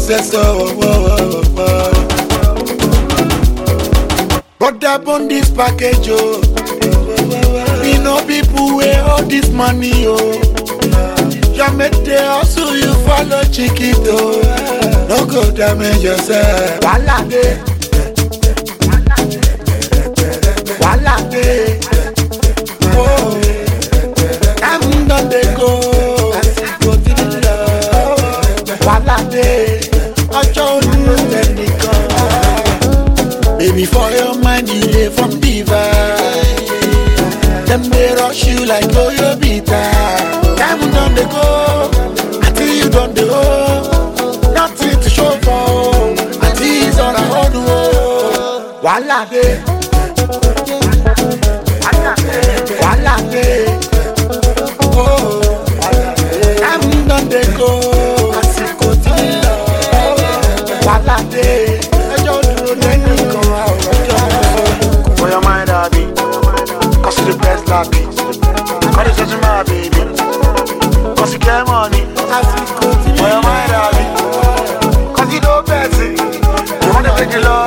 processor. But that on this package, oh. We know people where all this money, oh. You make the hustle, you follow Chiquito. No go damage yourself. Wala de, wala de. Oh, I'm done they go. Go to the love. Wala de, I show you let me go. Baby, for your mind, you live from divine. Them they rush you like Oyo Bita. Time done they go, until you done the go. Nothing to show for, until it's all I want to go. Wala de, wala de. Oh, time done they go, go to the love. Wala de, I don't know let me go out. For your mind, Abby, cause you the best lucky. Cause you touch my baby, cause you get money. For your mind, Abby, cause you know better. You wanna make it love.